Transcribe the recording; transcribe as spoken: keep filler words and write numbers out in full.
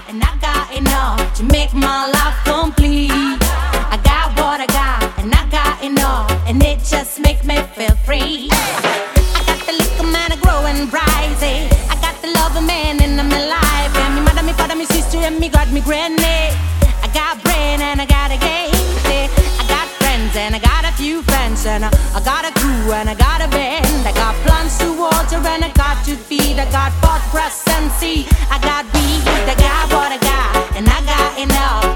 and I got enough to make my life complete. I got what I got, and I got enough, and it just make me feel free. I got the liquor man, a growing rising. I got the lover man in my life, and me mother, me father, me sister, and me God, me granny. I got brain and I got a game. I got friends and I got a few friends, and I, I got a crew and I got a band. I got plants to water and I got to feed. I got pot, press and seed. I got weed, I got what I got, and I got enough.